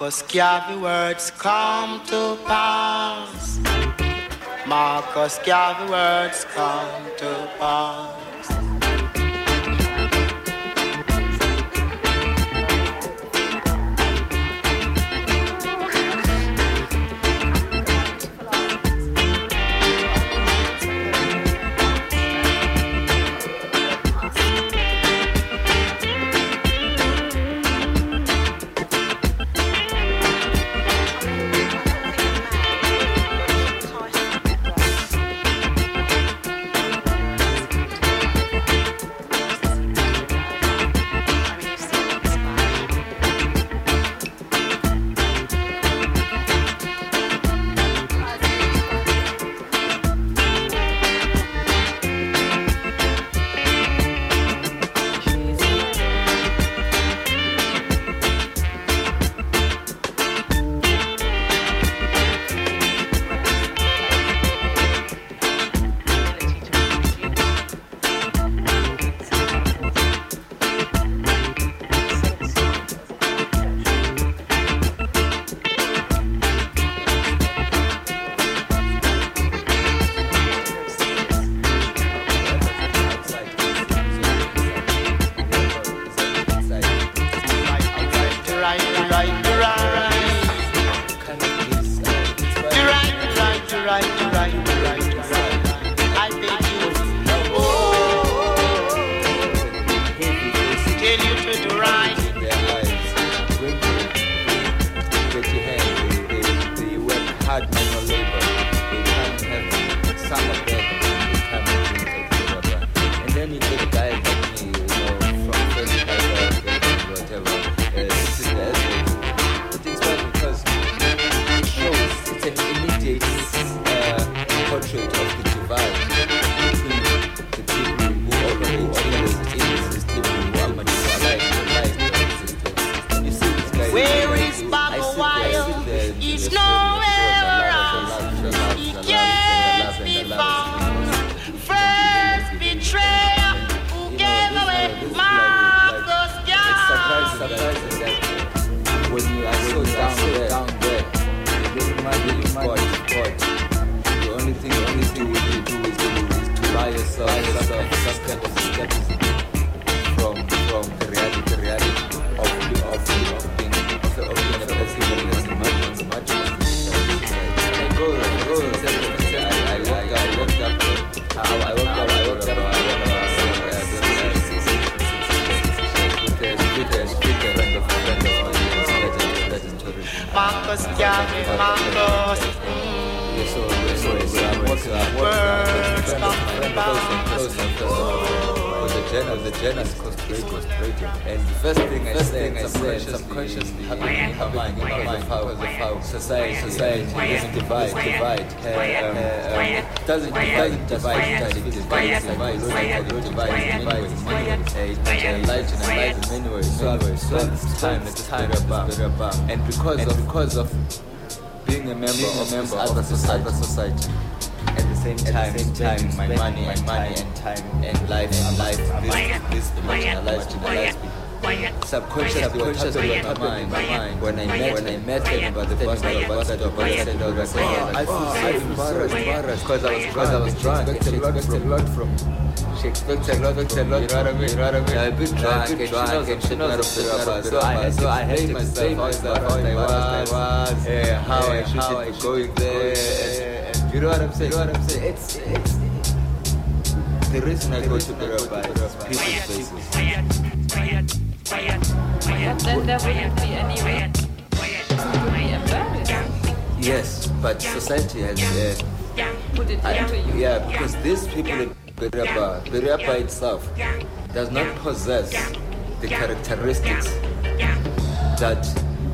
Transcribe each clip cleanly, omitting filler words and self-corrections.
Marcus Garvey words come to pass. Marcus Garvey words come to pass. And because of being a member of other society, at the same time, my money and time and life, this marginalized people. Subconsciously, what happened in my mind when I met him about the bus stop, I feel so embarrassed because I was drunk. She expected a lot from me. She expects a lot, you know what I mean? I've been drunk and she knows so I had to say myself how I was, how I should be going there, and you know what I'm saying? It's the reason I go to Beraba is people's faces. Then there wouldn't be any way to be embarrassed. Yes, but society has put it into you. Yeah, because these people in Beraba itself does not possess the characteristics that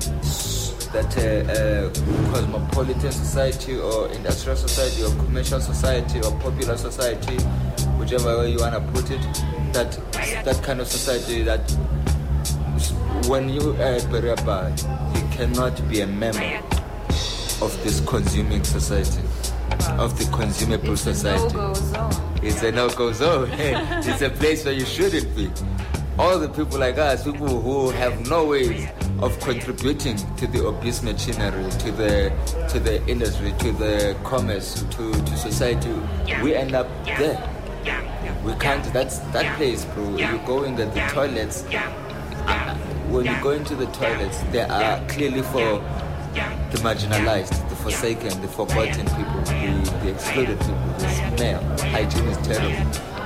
cosmopolitan society or industrial society or commercial society or popular society, whichever way you want to put it, that kind of society that when you are at Beraba, you cannot be a member of this consuming society, of the consumable society. It's a no-go zone. It's a place where you shouldn't be. All the people like us, people who have no ways of contributing to the obese machinery, to the industry, to the commerce, to society, we end up there. We can't. That's that place, bro. You go in the toilets. When you go into the toilets, they are clearly for the marginalized, the forsaken, the forgotten people, the excluded people. The smell, hygiene is terrible.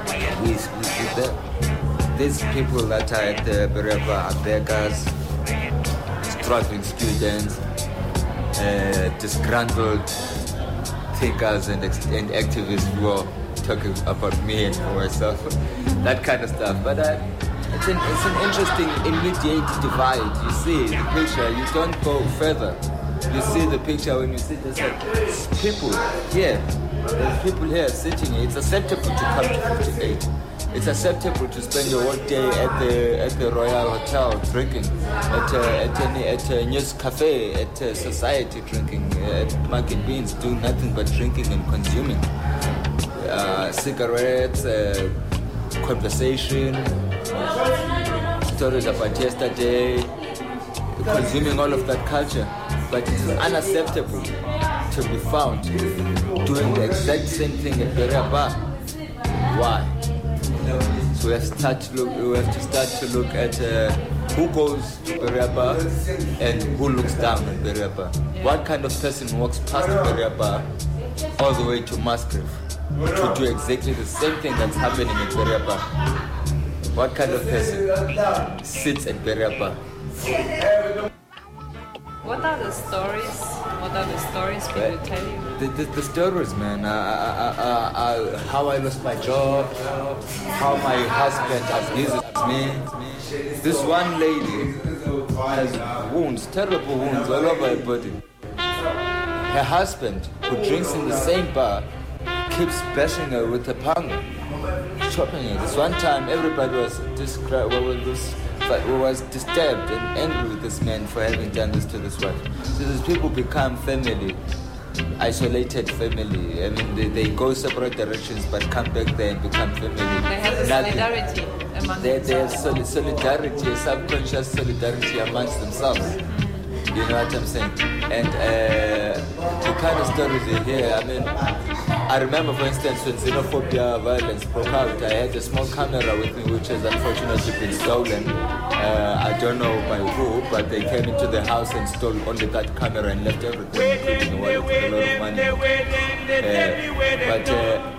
These people that are at the Bereva are beggars, struggling students, disgruntled thinkers and activists who are talking about me and myself, that kind of stuff. But it's an interesting immediate divide. You see the picture, you don't go further. You see the picture when you see there's like people here. There's people here sitting here. It's acceptable to come to 58. It's acceptable to spend your whole day at the Royal Hotel drinking, at a news cafe, at society drinking, at Market Beans, doing nothing but drinking and consuming. Cigarettes, conversation, stories about yesterday, consuming all of that culture. But it is unacceptable to be found doing the exact same thing at Bereba. Why? So we have to start to look at who goes to Bereba and who looks down at Bereba. What kind of person walks past Bereba all the way to Musgrave to do exactly the same thing that's happening at Bereba? What kind of person sits at Bereba? What are the stories? What are the stories people tell you? The stories, man. How I lost my job, how my husband abused me. This one lady has wounds, terrible wounds all over her body. Her husband, who drinks in the same bar, keeps bashing her with a pango, chopping her. This one time, everybody was disturbed and angry with this man for having done this to this wife. So these people become family, isolated family. I mean, they go separate directions but come back there and become family. They have a solidarity among themselves. They have solidarity, a subconscious solidarity amongst themselves. You know what I'm saying? And the kind of stories you hear, I mean, I remember, for instance, when xenophobia violence broke out, I had a small camera with me, which has unfortunately been stolen. I don't know by who, but they came into the house and stole only that camera and left everything, including a wallet with a lot of money.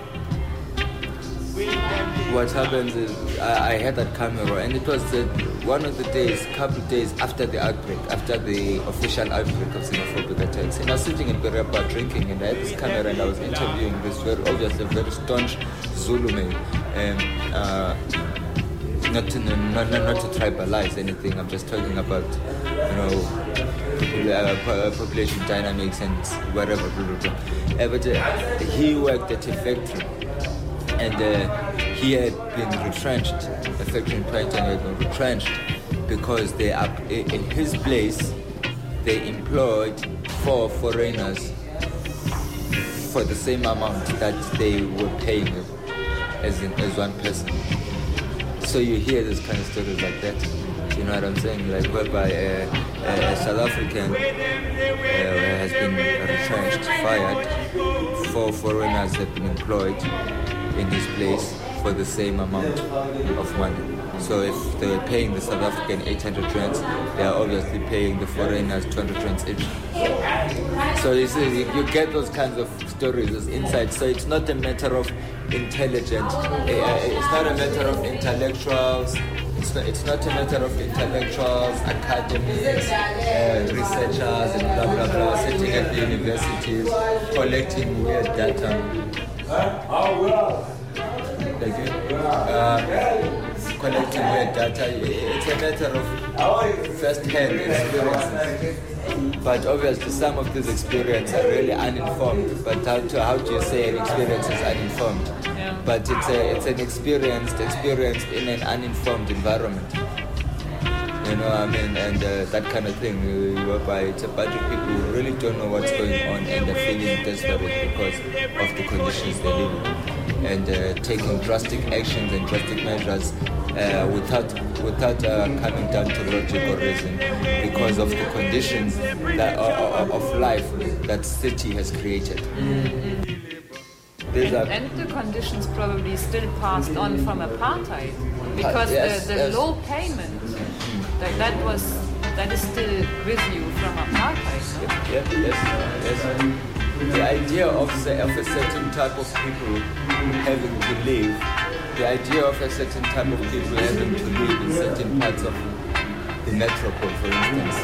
What happens is I had that camera, and it was one of the days, couple of days after the outbreak, after the official outbreak of xenophobic attacks. And I was sitting in Bereba drinking, and I had this camera, and I was interviewing this very staunch Zulu man. Not to tribalize anything. I'm just talking about, population dynamics and whatever. But he worked at a factory. And he had been retrenched, the factory in Princeton had been retrenched because they are, in his place, they employed 4 foreigners for the same amount that they were paying as one person. So you hear this kind of stories like that, you know what I'm saying? Like whereby a South African has been retrenched, fired, 4 foreigners have been employed in his place for the same amount of money. So if they were paying the South African 800 rands, they are obviously paying the foreigners 200 rands each. So you get those kinds of stories, those insights. So it's not a matter of intelligence. It's not a matter of intellectuals. It's not a matter of intellectuals, academics, researchers, and blah blah blah, sitting at the universities collecting weird data. Collecting weird data. It's a matter of first-hand experiences. But obviously some of these experiences are really uninformed. But how do you say an experience is uninformed? Yeah. But it's an experienced in an uninformed environment. You know what I mean? And that kind of thing, whereby it's a bunch of people who really don't know what's going on and they're feeling desperate because of the conditions they live in. And taking drastic actions and drastic measures without coming down to logic or reason, because of the conditions that of life that city has created. And the conditions probably still passed on from apartheid, because the low payment that is still with you from apartheid. No? Yes. The idea of a certain type of people having to live, the idea of a certain type of people having to live in certain parts of the metropole, for instance,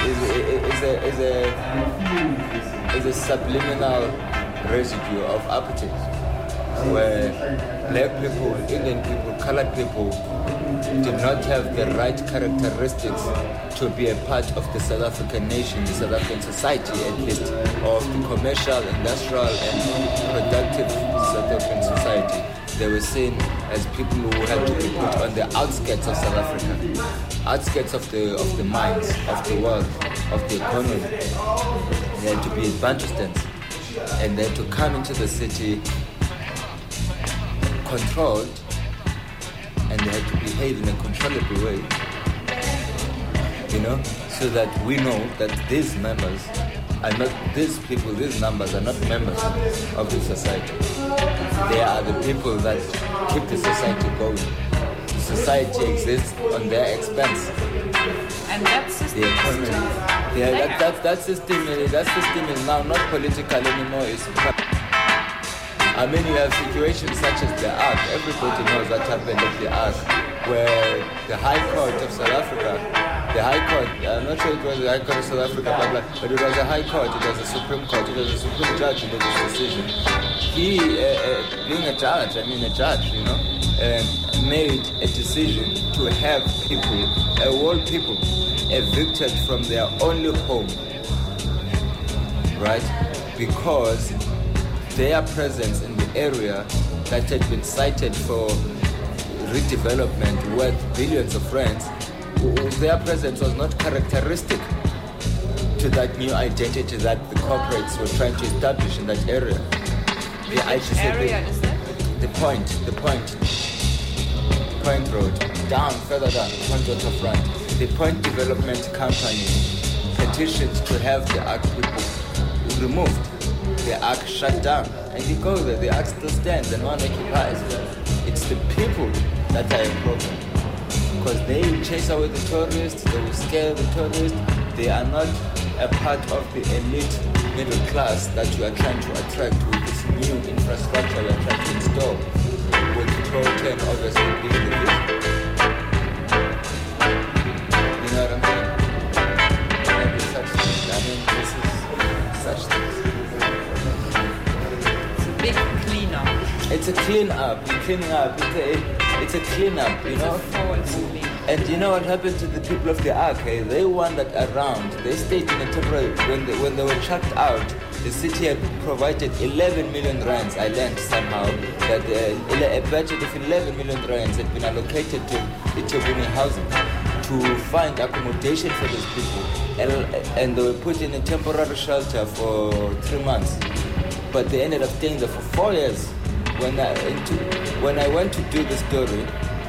is a subliminal residue of apartheid, where black people, Indian people, colored people did not have the right characteristics to be a part of the South African nation, the South African society at least, of the commercial, industrial and productive South African society. They were seen as people who had to be put on the outskirts of South Africa, outskirts of the minds, of the world, of the economy. They had to be Bantustans, and they had to come into the city controlled, and they had to behave in a controllable way, so that we know that these members are not, these people, these numbers are not members of the society. They are the people that keep the society going. The society exists on their expense. And that system, the economy. That system is now not political anymore. It's I mean, you have situations such as the Ark. Everybody knows what happened at the Ark, where the High Court of South Africa, I'm not sure it was the High Court of South Africa, but it was a High Court, it was a Supreme Court, it was a Supreme Judge who made this decision. He, being a judge, made a decision to have people, a whole people, evicted from their only home, right? Because their presence in the area that had been cited for redevelopment worth billions of rands, their presence was not characteristic to that new identity that the corporates were trying to establish in that area. Which area is that? The Point Road, further down, Point Waterfront. The Point Development Company petitioned to have the Ark people removed. The Ark shut down, and you go there, the Ark still stands and one occupies. It's the people that are a problem, because they will chase away the tourists, they will scare the tourists. They are not a part of the elite middle class that you are trying to attract with this new infrastructure you are trying to install, with Pro-10 obviously being the vision. You know what I'm saying? And it's such things. I mean, this is such things. Big cleanup. It's a cleanup. It's a cleanup, you know. And you know what happened to the people of the Ark? They wandered around. They stayed in a temporary. When they were chucked out, the city had provided 11 million rands. I learned somehow that a budget of 11 million rands had been allocated to Ethiopian housing to find accommodation for those people, and they were put in a temporary shelter for 3 months. But they ended up staying there for 4 years. When I went to do the story,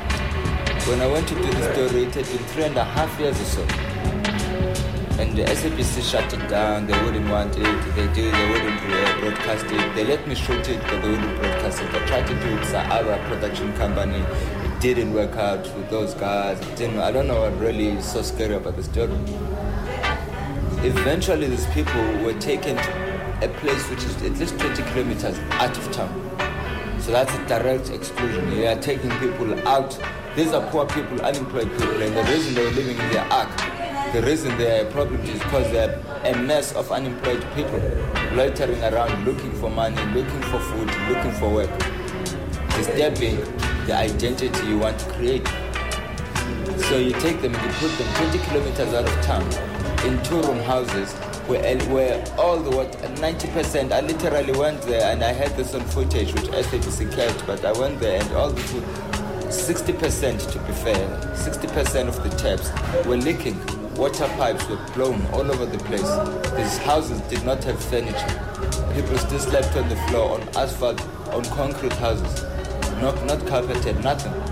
it had been 3.5 years or so. And the SABC shut it down. They wouldn't want it. They wouldn't broadcast it. They let me shoot it, but they wouldn't broadcast it. I tried to do it with our production company. It didn't work out with those guys. I don't know what really is so scary about the story. Eventually, these people were taken to a place which is at least 20 kilometers out of town. So that's a direct exclusion. You are taking people out. These are poor people, unemployed people, and the reason they're living in their Ark, the reason they're a problem is because they're a mess of unemployed people loitering around looking for money, looking for food, looking for work, disturbing the identity you want to create. So you take them and you put them 20 kilometers out of town in 2-room houses where all the 90%, I literally went there and I had this on footage which SABC kept, but I went there and all the food, 60% to be fair, 60% of the taps were leaking. Water pipes were blown all over the place. These houses did not have furniture. People still slept on the floor, on asphalt, on concrete houses. Not carpeted, nothing.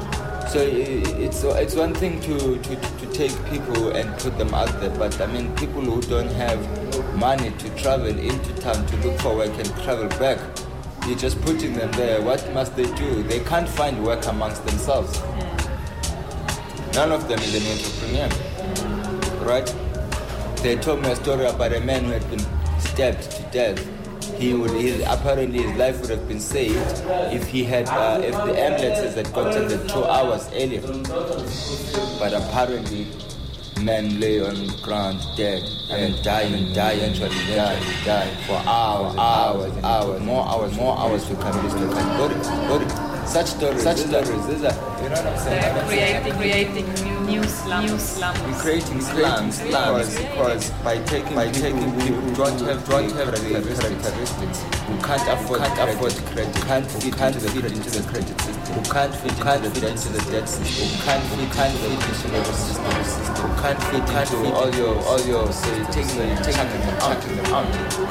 So it's one thing to take people and put them out there, but I mean people who don't have money to travel into town to look for work and travel back, you're just putting them there. What must they do? They can't find work amongst themselves. None of them is an entrepreneur, right? They told me a story about a man who had been stabbed to death. Apparently his life would have been saved if he had if the ambulances had gotten there 2 hours earlier. But apparently, man lay on the ground dead and dying for hours, more hours to come. Such stories. These are, you know what I'm saying? They're creating new slums. We're creating slums because by taking people who don't have characteristics, who can't afford credit, can't fit into the credit system, who can't fit into the debt system, who can't fit into the system, who can't fit into all your taking them out.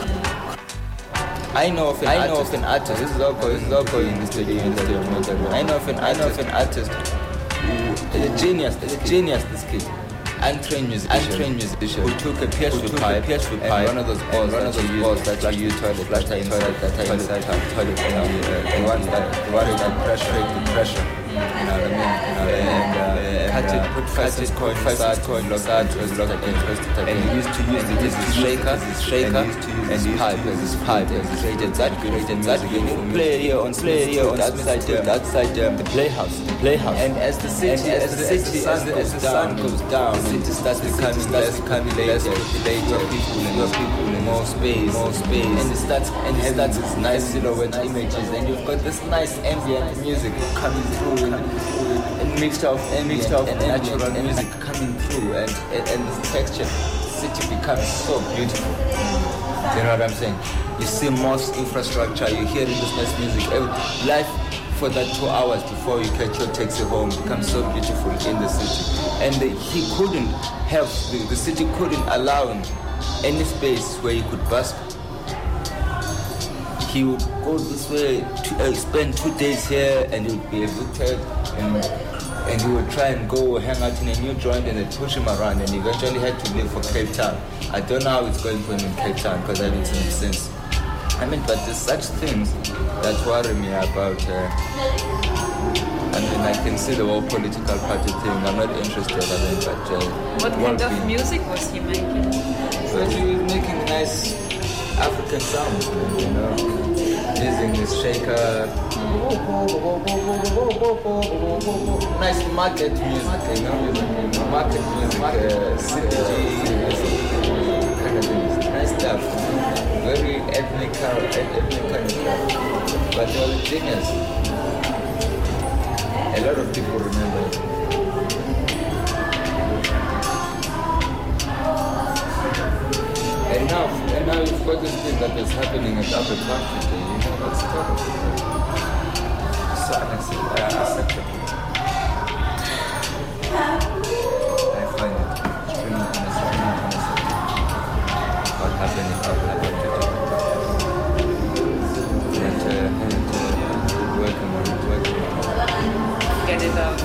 I know of an artist. This is all going in this video. I know of an artist who is a genius. This kid, untrained musician who took a PS2 pipe and one of those balls that you use toilet, the one that pressure. You know what I mean? And cut it, put 5 cents coin, locked out, and he used to use this shaker, and this pipe, and created that play here on that side, the playhouse. And as the sun goes down, the city starts becoming less populated, people, more space, and it starts its nice silhouette images, and you've got this nice ambient music coming through. And mixed of natural music coming through, and the texture, the city becomes so beautiful. You know what I'm saying? You see most infrastructure, you hear this nice music. Life for that 2 hours before you catch your taxi home becomes so beautiful in the city. And he couldn't have, the city couldn't allow him any space where he could bask. He would go this way, spend 2 days here, and he would be evicted, and he would try and go hang out in a new joint, and they'd push him around, and he eventually had to leave for Cape Town. I don't know how it's going for him in Cape Town, because I haven't seen him since. I mean, but there's such things that worry me about, I mean, I can see the whole political party thing. I'm not interested in it, but... what kind of music was he making? So he was making nice African sounds, you know, using this shaker, nice market music, you know, market music, CPG, kind of things, nice stuff, very ethnic kind of stuff, but it was genius. A lot of people remember it. And now you've got this thing that is happening at Upper Town today, you know, that's so unacceptable. I find it extremely unacceptable. What happened in Upper Town today. And working on it. Get it out.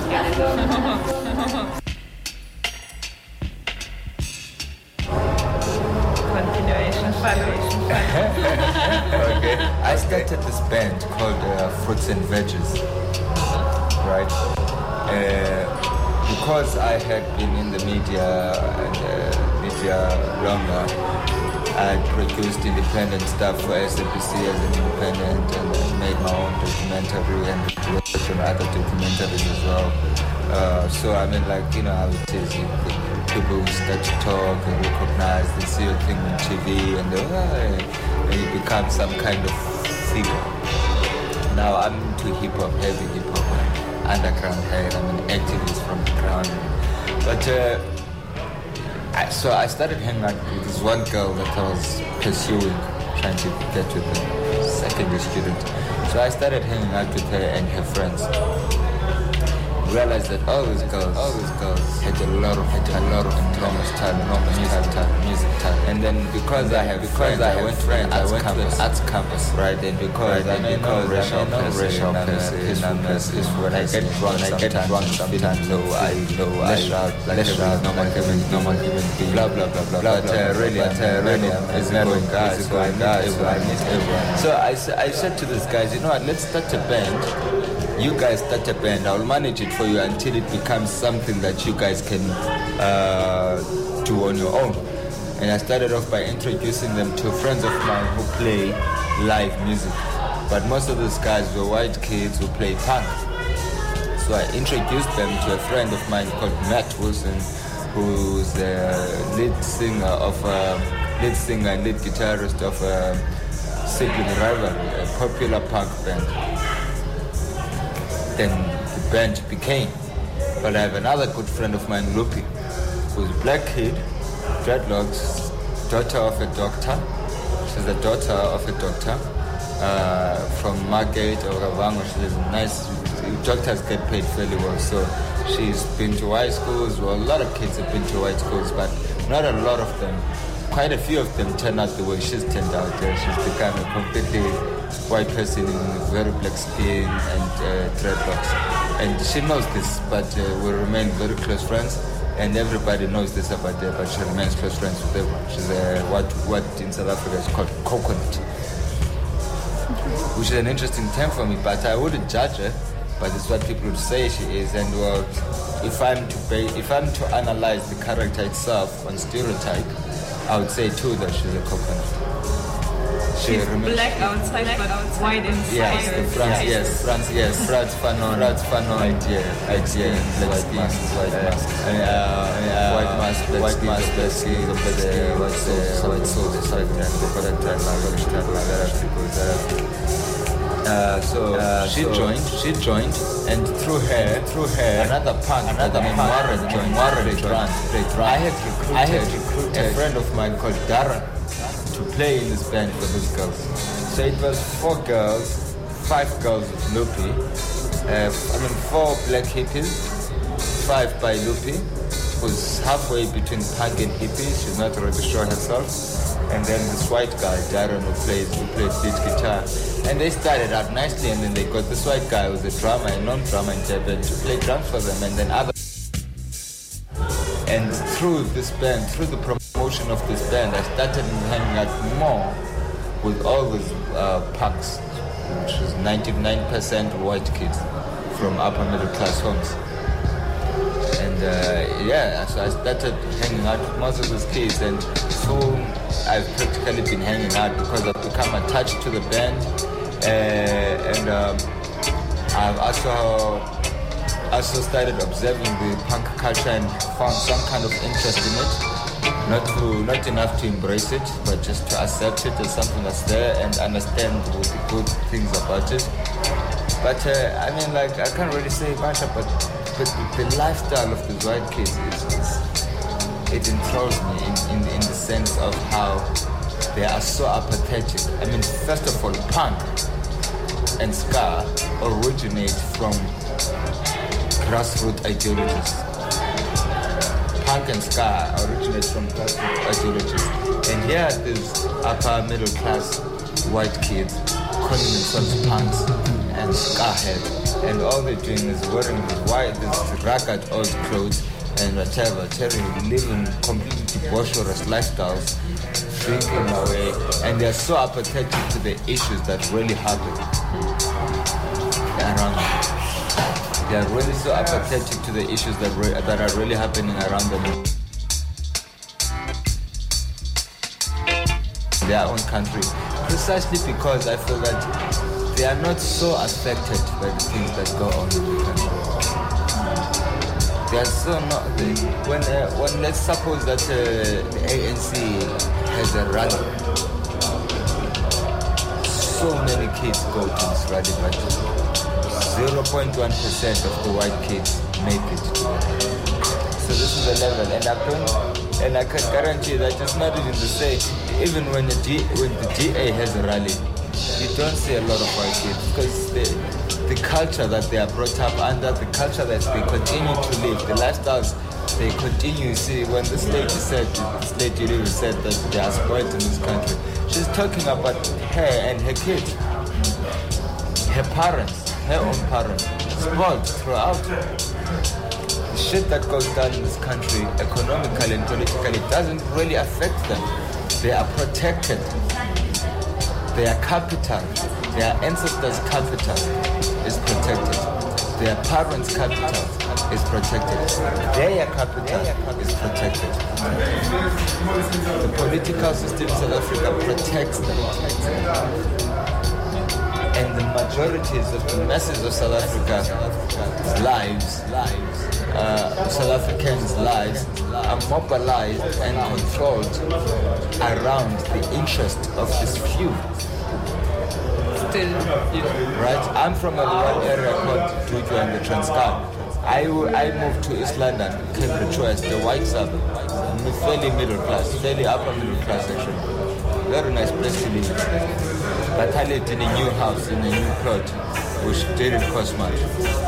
Okay. I started this band called Fruits and Veggies, right? Because I had been in the media longer, I produced independent stuff for SABC as an independent, and made my own documentary and worked on other documentaries as well. So I mean, like, you know how it is. People start to talk and recognize, they see a thing on TV, and and you become some kind of figure. Now I'm into hip-hop, heavy hip-hop, underground head. I'm an activist from the ground. But so I started hanging out with this one girl that I was pursuing, trying to get with a secondary student. So I started hanging out with her and her friends. realized that all these girls had a lot of enormous talent, music talent. And then because I went to an arts campus, right? And because I know racial peace is when I get drunk sometimes, so I lash out like normal human being, blah blah blah blah. But really, it's going guys. So I meet everyone. So I said to these guys, you know what? Let's start a band. You guys start a band. I'll manage it for you until it becomes something that you guys can do on your own. And I started off by introducing them to friends of mine who play live music. But most of those guys were white kids who play punk. So I introduced them to a friend of mine called Matt Wilson, who's the lead singer and lead guitarist of Sibling Rivalry, a popular punk band. Then the band became. But I have another good friend of mine, Lupi, who's a black kid, dreadlocks, daughter of a doctor. She's the daughter of a doctor from Margate or Ravango. She's nice. Doctors get paid fairly well, so she's been to white schools. Well, a lot of kids have been to white schools, but not a lot of them. Quite a few of them turn out the way she's turned out. She's become a completely white person in very black skin and dreadlocks. And she knows this, but we remain very close friends. And everybody knows this about her, but she remains close friends with everyone. She's what in South Africa is called coconut, which is an interesting term for me, but I wouldn't judge her. But it's what people would say she is. And well, if I'm to analyze the character itself on stereotype, I would say too that she's a coconut. She's black outside, but white inside. Yes, France Fanon, black skin, white mask, black skin, white soul, so she joined, and through her, another punk Warren joined. I had recruited a friend of mine called Darren to play in this band for these girls. So it was 4 girls, 5 girls with Lupi, 4 black hippies, 5 by Lupi, who's halfway between punk and hippie. She's not really sure herself. And then this white guy, Darren, who plays lead guitar. And they started out nicely, and then they got this white guy who's a drummer, a non-drummer in Durban, to play drums for them, and then other. And through this band, through the promotion of this band, I started hanging out more with all these punks, which is 99% white kids from upper middle class homes. And so I started hanging out with most of those kids, and soon I've practically been hanging out because I've become attached to the band, and I've also started observing the punk culture and found some kind of interest in it. Not enough to embrace it, but just to accept it as something that's there and understand the good things about it. But I can't really say much about it. But the lifestyle of the white kids it enthralls me in the sense of how they are so apathetic. First of all, punk and ska originate from grassroots ideologies. Punk and ska originate from grassroots ideologies. And here these upper middle class white kids calling themselves punks and ska heads. And all they're doing is wearing these ragged old clothes and whatever, living completely debaucherous lifestyles, drinking away, and they're so apathetic to the issues that really happen around them. They're really so apathetic to the issues that are really happening around them in their own country. Precisely because I feel that they are not so affected by the things that go on in the country. They are so not. When let's suppose that the ANC has a rally, so many kids go to this rally, but 0.1% of the white kids make it to the rally. So this is the level, and I can guarantee that it's not even the same. Even when the GA has a rally, you don't see a lot of white kids because the culture that they are brought up under, the culture that they continue to live, the lifestyles they continue. See, when this lady said that they are spoiled in this country, she's talking about her and her kids, her parents, her own parents, spoiled throughout. The shit that goes down in this country, economically and politically, doesn't really affect them. They are protected. Their capital, their ancestors' capital is protected. Their parents' capital is protected. Their capital is protected. The political system in South Africa protects them. And the majorities of the masses of South Africa's lives, South Africans' lives, are mobilized and controlled around the interest of this few. Right? I'm from a rural area called Tutu and the Transkei. I moved to East London, Cambridge West, the white suburb. I'm fairly middle class, fairly upper middle class actually. Very nice place to live. But I lived in a new house, in a new plot, which didn't cost much.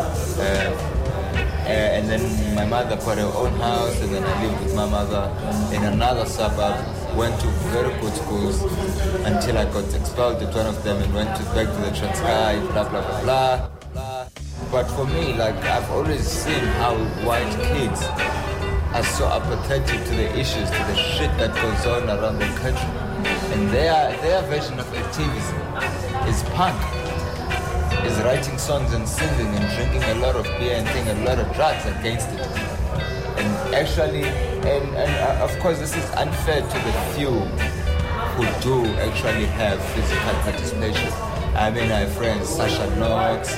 And then my mother got her own house, and then I lived with my mother in another suburb. Went to very good schools until I got expelled at one of them and went back to the Transkei, blah, blah, blah, blah. But for me, like, I've always seen how white kids are so apathetic to the issues, to the shit that goes on around the country. And their version of activism is punk. Is writing songs and singing and drinking a lot of beer and taking a lot of drugs against it. And actually, and of course this is unfair to the few who do actually have physical participation. I mean, I have friends, Sasha Knox,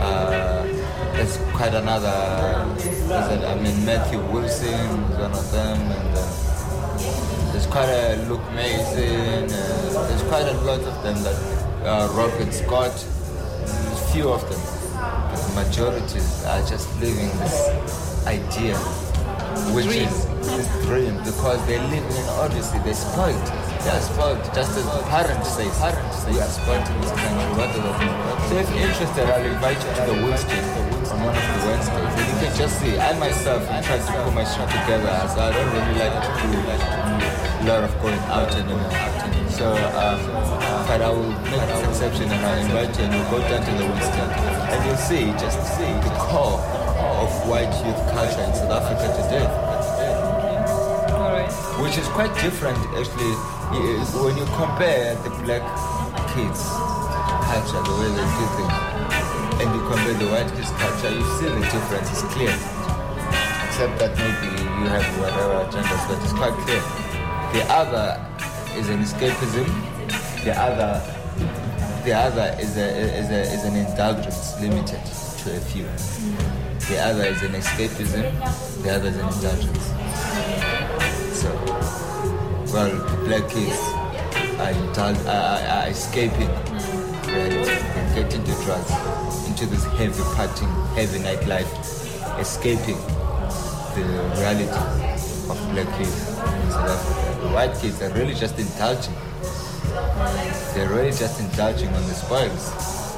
there's quite another, Matthew Wilson is one of them, and there's quite a Luke Mason, there's quite a lot of them, that Robert Scott, few of them, but the majorities are just living this idea, which is this dream, because they live in, obviously they're spoiled. They are spoiled, just as the parents say, we are spoiled in this country. What do they mean? So if you're interested, I'll invite you to the Winston on one of the Wednesdays, and you can just see. I myself, I tried to put my shit together, so I don't really like to do a lot of going out anymore. So, but I will make this exception and I'll invite you and you'll go down to the Winston and you'll see the core of white youth culture in South Africa today. Which is quite different actually when you compare the black kids' culture, the way they do things, and you compare the white kids' culture, you see the difference is clear. Except that maybe you have whatever agendas, but it's quite clear. The other is an escapism. The other is an indulgence limited to a few. The other is an escapism. The other is an indulgence. So, well, the black kids are escaping reality and getting into drugs, into this heavy partying, heavy nightlife, escaping the reality of black kids in South Africa. The white kids are really just indulging. They're really just indulging on the spoils.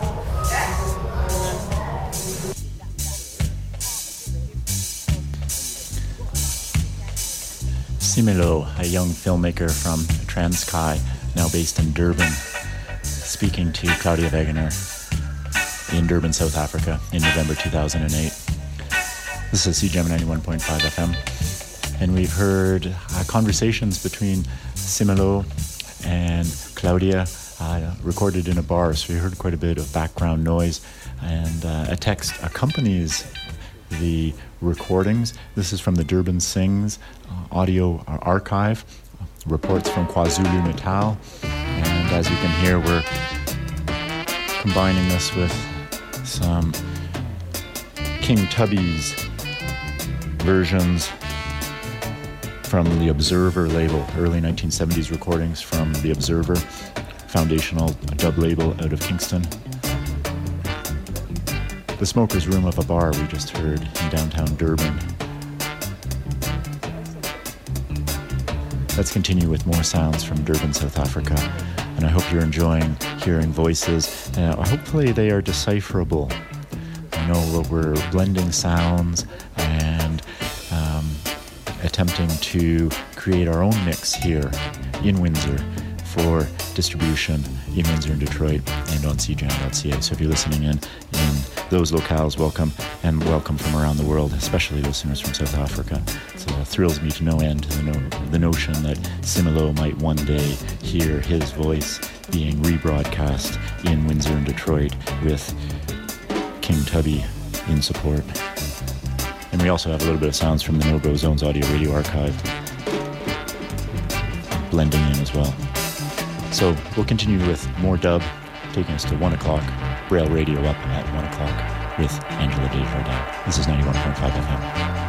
Simelo, a young filmmaker from Transkei, now based in Durban, speaking to Claudia Wegener in Durban, South Africa in November 2008. This is CJAM 91.5 FM. And we've heard conversations between Simelo and Claudia recorded in a bar, so we heard quite a bit of background noise, and a text accompanies the recordings. This is from the Durban Sings audio archive, reports from KwaZulu-Natal, and as you can hear, we're combining this with some King Tubby's versions from the Observer label, early 1970s recordings from the Observer, foundational dub label out of Kingston. The smoker's room of a bar we just heard in downtown Durban. Let's continue with more sounds from Durban, South Africa, and I hope you're enjoying hearing voices. Hopefully they are decipherable we're blending sounds and attempting to create our own mix here in Windsor for distribution in Windsor and Detroit and on cjam.ca. So if you're listening in those locales, welcome, and welcome from around the world, especially listeners from South Africa. So it thrills me to no end the notion that Similo might one day hear his voice being rebroadcast in Windsor and Detroit with King Tubby in support. And we also have a little bit of sounds from the No-Go Zones Audio Radio Archive blending in as well. So we'll continue with more dub, taking us to 1 o'clock. Braille Radio up at 1 o'clock with Angela Desjardins. This is 91.5 FM.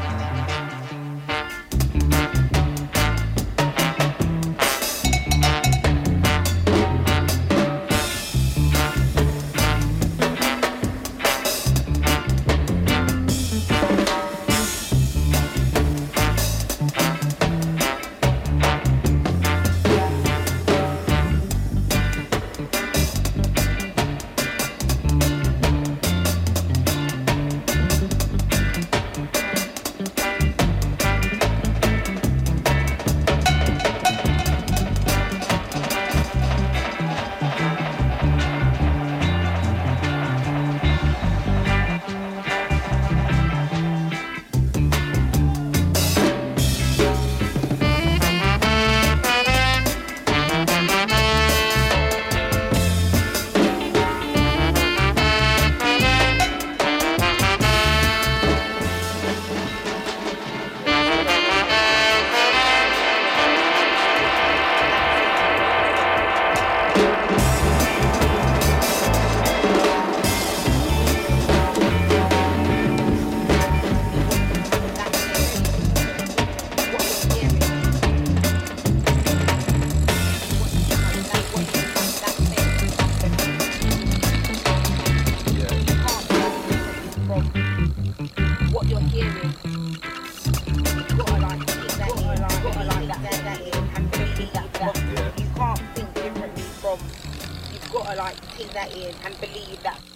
Take that in and believe that